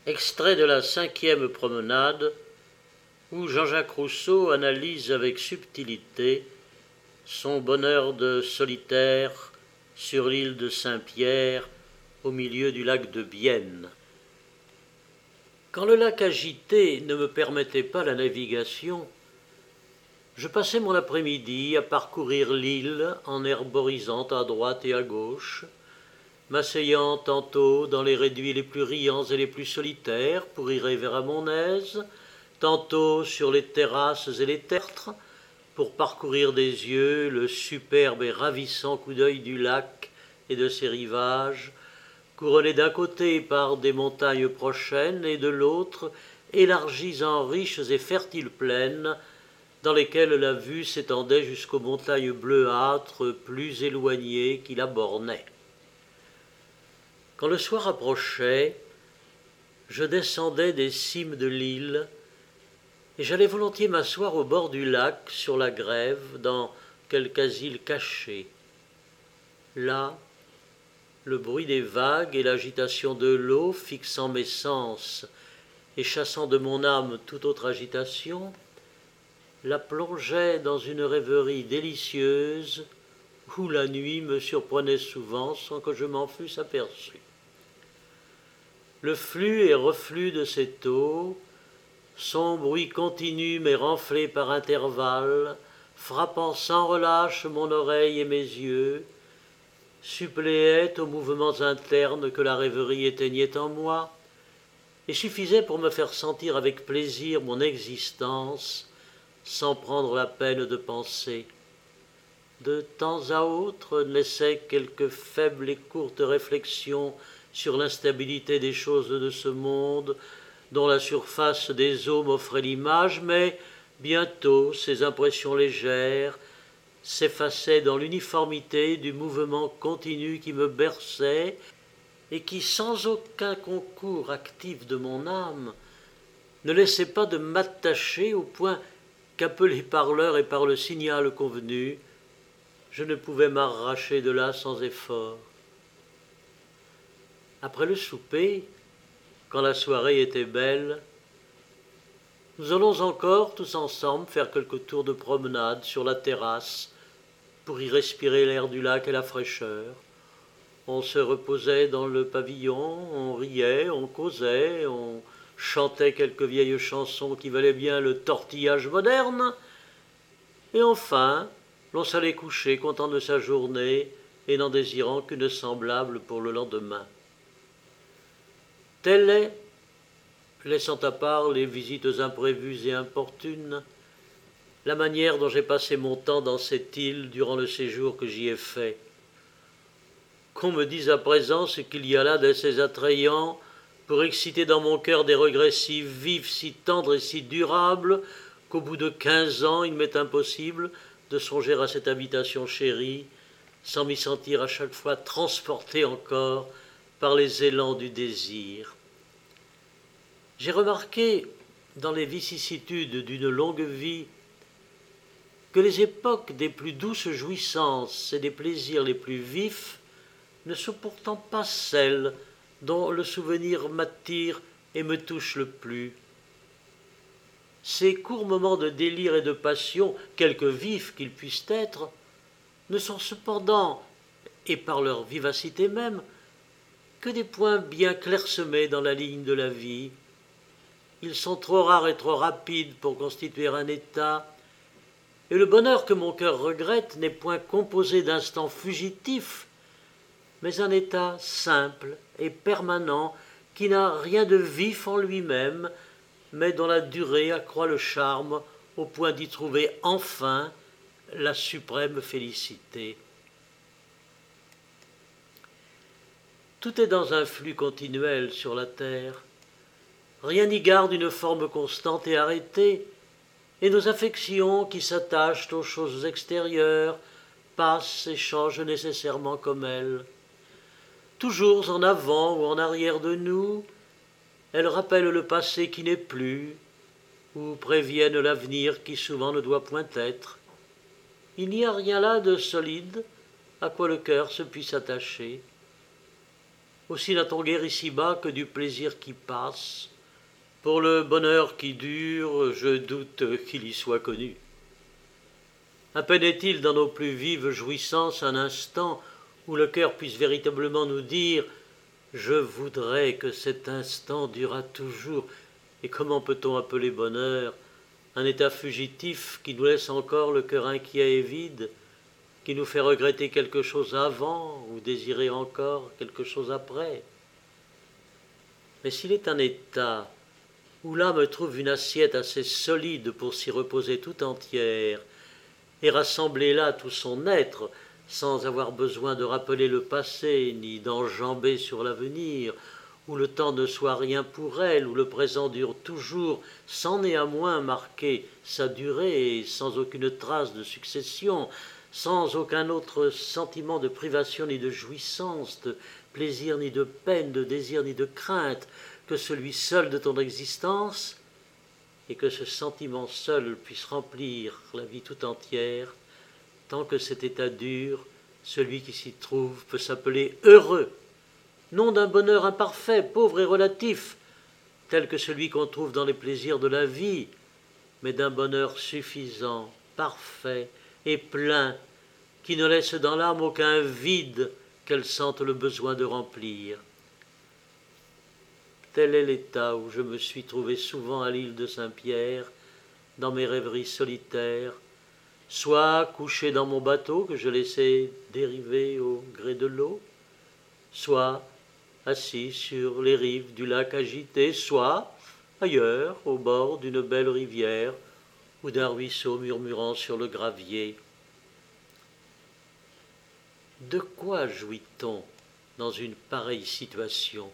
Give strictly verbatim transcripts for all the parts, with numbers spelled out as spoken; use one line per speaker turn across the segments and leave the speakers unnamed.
Extrait de la cinquième promenade, où Jean-Jacques Rousseau analyse avec subtilité son bonheur de solitaire sur l'île de Saint-Pierre, au milieu du lac de Bienne. Quand le lac agité ne me permettait pas la navigation, je passais mon après-midi à parcourir l'île en herborisant à droite et à gauche, m'asseyant tantôt dans les réduits les plus riants et les plus solitaires pour y rêver à mon aise, tantôt sur les terrasses et les tertres pour parcourir des yeux le superbe et ravissant coup d'œil du lac et de ses rivages, couronnés d'un côté par des montagnes prochaines et de l'autre élargies en riches et fertiles plaines dans lesquelles la vue s'étendait jusqu'aux montagnes bleuâtres plus éloignées qui la bornaient. Quand le soir approchait, je descendais des cimes de l'île et j'allais volontiers m'asseoir au bord du lac, sur la grève, dans quelque asile caché. Là, le bruit des vagues et l'agitation de l'eau fixant mes sens et chassant de mon âme toute autre agitation, la plongeait dans une rêverie délicieuse où la nuit me surprenait souvent sans que je m'en fusse aperçu. Le flux et reflux de cette eau, son bruit continu mais renflé par intervalles, frappant sans relâche mon oreille et mes yeux, suppléait aux mouvements internes que la rêverie éteignait en moi, et suffisait pour me faire sentir avec plaisir mon existence, sans prendre la peine de penser. De temps à autre naissaient quelques faibles et courtes réflexions sur l'instabilité des choses de ce monde, dont la surface des eaux m'offrait l'image, mais bientôt ces impressions légères s'effaçaient dans l'uniformité du mouvement continu qui me berçait et qui, sans aucun concours actif de mon âme, ne laissait pas de m'attacher au point qu'appelé par l'heure et par le signal convenu, je ne pouvais m'arracher de là sans effort. Après le souper, quand la soirée était belle, nous allons encore tous ensemble faire quelques tours de promenade sur la terrasse pour y respirer l'air du lac et la fraîcheur. On se reposait dans le pavillon, on riait, on causait, on chantait quelques vieilles chansons qui valaient bien le tortillage moderne, et enfin, l'on s'allait coucher content de sa journée et n'en désirant qu'une semblable pour le lendemain. Telle est, laissant à part les visites imprévues et importunes, la manière dont j'ai passé mon temps dans cette île durant le séjour que j'y ai fait. Qu'on me dise à présent ce qu'il y a là d'assez attrayant pour exciter dans mon cœur des regrets si vifs, si tendres et si durables qu'au bout de quinze ans il m'est impossible de songer à cette habitation chérie sans m'y sentir à chaque fois transporté encore par les élans du désir. J'ai remarqué dans les vicissitudes d'une longue vie que les époques des plus douces jouissances et des plaisirs les plus vifs ne sont pourtant pas celles dont le souvenir m'attire et me touche le plus. Ces courts moments de délire et de passion, quelque vifs qu'ils puissent être, ne sont cependant, et par leur vivacité même, que des points bien clairsemés dans la ligne de la vie. Ils sont trop rares et trop rapides pour constituer un état, et le bonheur que mon cœur regrette n'est point composé d'instants fugitifs, mais un état simple et permanent qui n'a rien de vif en lui-même, mais dont la durée accroît le charme au point d'y trouver enfin la suprême félicité. Tout est dans un flux continuel sur la terre. Rien n'y garde une forme constante et arrêtée, et nos affections qui s'attachent aux choses extérieures passent et changent nécessairement comme elles. Toujours en avant ou en arrière de nous, elles rappellent le passé qui n'est plus, ou préviennent l'avenir qui souvent ne doit point être. Il n'y a rien là de solide à quoi le cœur se puisse attacher. Aussi n'a-t-on guère ici-bas que du plaisir qui passe. Pour le bonheur qui dure, je doute qu'il y soit connu. À peine est-il dans nos plus vives jouissances un instant où le cœur puisse véritablement nous dire « Je voudrais que cet instant durât toujours ». Et comment peut-on appeler bonheur un état fugitif qui nous laisse encore le cœur inquiet et vide, qui nous fait regretter quelque chose avant ou désirer encore quelque chose après? Mais s'il est un état où l'âme trouve une assiette assez solide pour s'y reposer tout entière et rassembler là tout son être, sans avoir besoin de rappeler le passé ni d'enjamber sur l'avenir, où le temps ne soit rien pour elle, où le présent dure toujours, sans néanmoins marquer sa durée et sans aucune trace de succession, sans aucun autre sentiment de privation ni de jouissance, de plaisir ni de peine, de désir ni de crainte, que celui seul de ton existence, et que ce sentiment seul puisse remplir la vie tout entière, tant que cet état dure, celui qui s'y trouve peut s'appeler heureux, non d'un bonheur imparfait, pauvre et relatif, tel que celui qu'on trouve dans les plaisirs de la vie, mais d'un bonheur suffisant, parfait et plein, qui ne laisse dans l'âme aucun vide qu'elle sente le besoin de remplir. Tel est l'état où je me suis trouvé souvent à l'île de Saint-Pierre, dans mes rêveries solitaires, soit couché dans mon bateau que je laissais dériver au gré de l'eau, soit assis sur les rives du lac agité, soit ailleurs, au bord d'une belle rivière ou d'un ruisseau murmurant sur le gravier. De quoi jouit-on dans une pareille situation?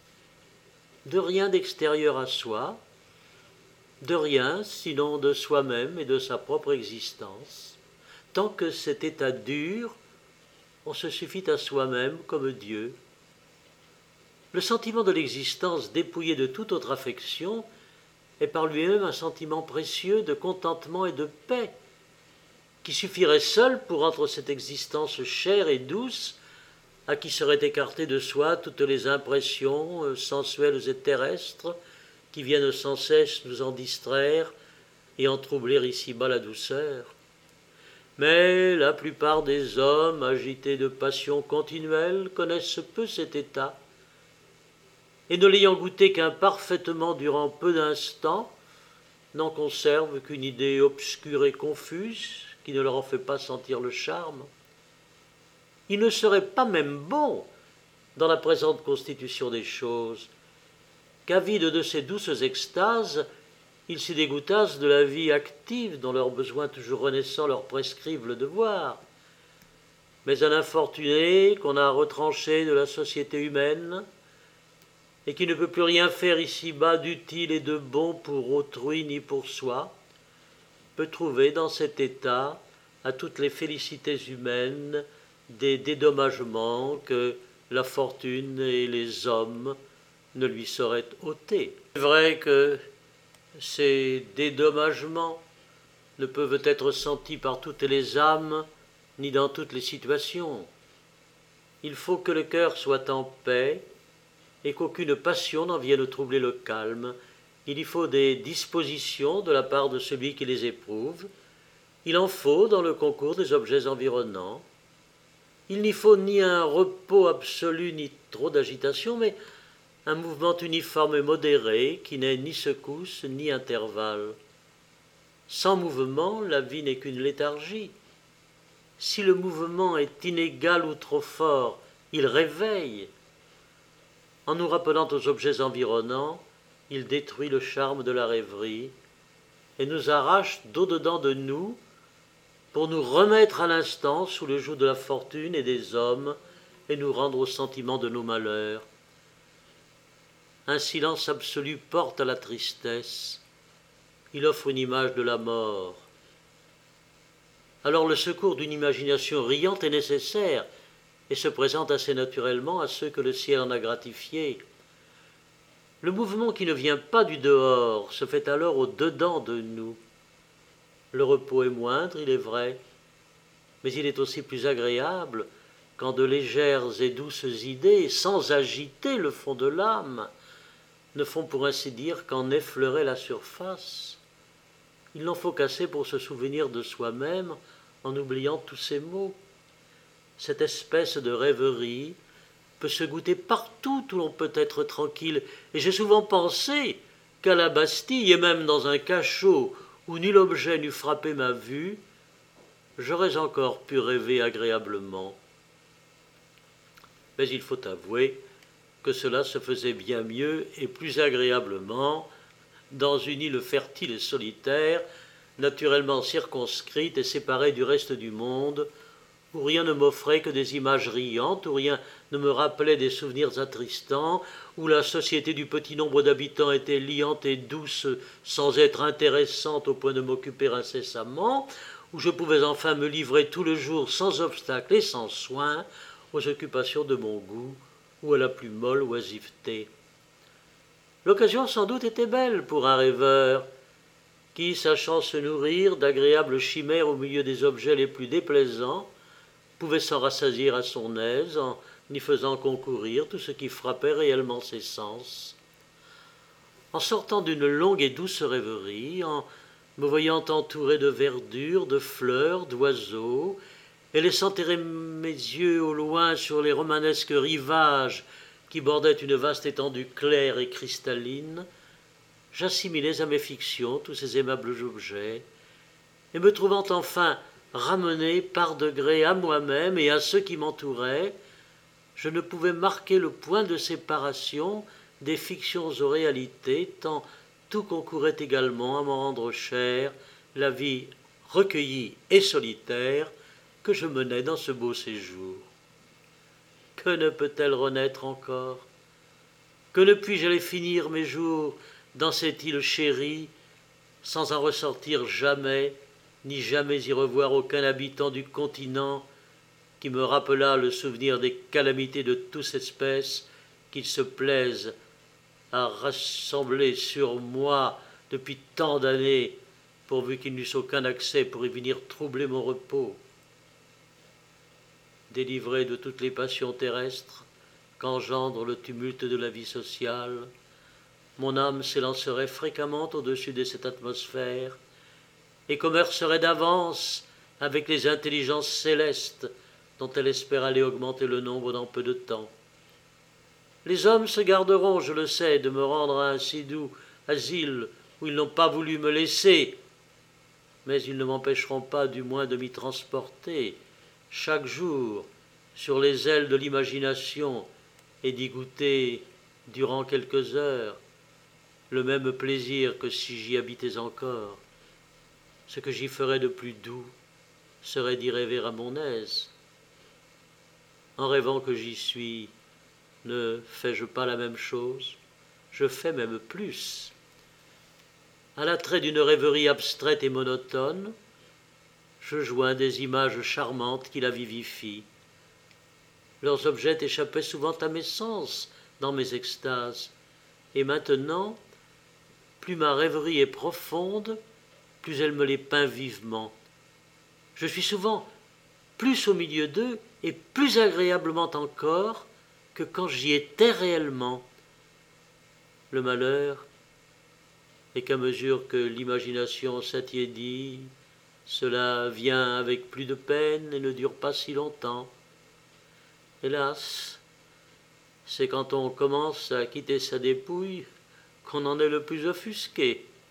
De rien d'extérieur à soi, de rien sinon de soi-même et de sa propre existence. Tant que cet état dure, on se suffit à soi-même comme Dieu. Le sentiment de l'existence dépouillé de toute autre affection est par lui-même un sentiment précieux de contentement et de paix, qui suffirait seul pour rendre cette existence chère et douce, à qui seraient écartées de soi toutes les impressions sensuelles et terrestres qui viennent sans cesse nous en distraire et en troubler ici-bas la douceur. Mais la plupart des hommes agités de passions continuelles connaissent peu cet état, et ne l'ayant goûté qu'imparfaitement durant peu d'instants, n'en conservent qu'une idée obscure et confuse qui ne leur en fait pas sentir le charme. Il ne serait pas même bon, dans la présente constitution des choses, qu'avides de ces douces extases, ils s'y dégoûtassent de la vie active dont leurs besoins toujours renaissants leur prescrivent le devoir. Mais un infortuné qu'on a retranché de la société humaine et qui ne peut plus rien faire ici-bas d'utile et de bon pour autrui ni pour soi, peut trouver dans cet état, à toutes les félicités humaines, des dédommagements que la fortune et les hommes ne lui sauraient ôter. C'est vrai que ces dédommagements ne peuvent être sentis par toutes les âmes ni dans toutes les situations. Il faut que le cœur soit en paix et qu'aucune passion n'en vienne troubler le calme. Il y faut des dispositions de la part de celui qui les éprouve. Il en faut dans le concours des objets environnants. Il n'y faut ni un repos absolu ni trop d'agitation, mais un mouvement uniforme et modéré qui n'ait ni secousse ni intervalle. Sans mouvement, la vie n'est qu'une léthargie. Si le mouvement est inégal ou trop fort, il réveille. En nous rappelant aux objets environnants, il détruit le charme de la rêverie et nous arrache d'au-dedans de nous pour nous remettre à l'instant sous le joug de la fortune et des hommes et nous rendre au sentiment de nos malheurs. Un silence absolu porte à la tristesse. Il offre une image de la mort. Alors le secours d'une imagination riante est nécessaire et se présente assez naturellement à ceux que le ciel en a gratifiés. Le mouvement qui ne vient pas du dehors se fait alors au dedans de nous. Le repos est moindre, il est vrai, mais il est aussi plus agréable quand de légères et douces idées, sans agiter le fond de l'âme, ne font pour ainsi dire qu'en effleurer la surface. Il n'en faut qu'assez pour se souvenir de soi-même en oubliant tous ces mots. Cette espèce de rêverie peut se goûter partout où l'on peut être tranquille, et j'ai souvent pensé qu'à la Bastille, et même dans un cachot où nul objet n'eût frappé ma vue, j'aurais encore pu rêver agréablement. Mais il faut avouer que cela se faisait bien mieux et plus agréablement dans une île fertile et solitaire, naturellement circonscrite et séparée du reste du monde, où rien ne m'offrait que des images riantes, où rien ne me rappelait des souvenirs attristants, où la société du petit nombre d'habitants était liante et douce sans être intéressante au point de m'occuper incessamment, où je pouvais enfin me livrer tout le jour sans obstacle et sans soin aux occupations de mon goût ou à la plus molle oisiveté. L'occasion sans doute était belle pour un rêveur qui, sachant se nourrir d'agréables chimères au milieu des objets les plus déplaisants, pouvait s'en rassasier à son aise en y faisant concourir tout ce qui frappait réellement ses sens. En sortant d'une longue et douce rêverie, en me voyant entouré de verdure, de fleurs, d'oiseaux, et laissant errer mes yeux au loin sur les romanesques rivages qui bordaient une vaste étendue claire et cristalline, j'assimilais à mes fictions tous ces aimables objets, et me trouvant enfin ramené par degrés à moi-même et à ceux qui m'entouraient, je ne pouvais marquer le point de séparation des fictions aux réalités, tant tout concourait également à m'en rendre chère la vie recueillie et solitaire que je menais dans ce beau séjour. Que ne peut-elle renaître encore? Que ne puis-je aller finir mes jours dans cette île chérie, sans en ressortir jamais, ni jamais y revoir aucun habitant du continent qui me rappelât le souvenir des calamités de toute espèce qu'ils se plaisent à rassembler sur moi depuis tant d'années, pourvu qu'ils n'eussent aucun accès pour y venir troubler mon repos. Délivré de toutes les passions terrestres qu'engendre le tumulte de la vie sociale, mon âme s'élancerait fréquemment au-dessus de cette atmosphère et commercerait d'avance avec les intelligences célestes dont elle espère aller augmenter le nombre dans peu de temps. Les hommes se garderont, je le sais, de me rendre un si doux asile où ils n'ont pas voulu me laisser, mais ils ne m'empêcheront pas du moins de m'y transporter chaque jour sur les ailes de l'imagination et d'y goûter durant quelques heures le même plaisir que si j'y habitais encore. Ce que j'y ferais de plus doux serait d'y rêver à mon aise. En rêvant que j'y suis, ne fais-je pas la même chose? Je fais même plus. À l'attrait d'une rêverie abstraite et monotone, je joins des images charmantes qui la vivifient. Leurs objets échappaient souvent à mes sens dans mes extases, et maintenant, plus ma rêverie est profonde, plus elle me les peint vivement. Je suis souvent plus au milieu d'eux et plus agréablement encore que quand j'y étais réellement. Le malheur est qu'à mesure que l'imagination s'attiédit, cela vient avec plus de peine et ne dure pas si longtemps. Hélas, c'est quand on commence à quitter sa dépouille qu'on en est le plus offusqué.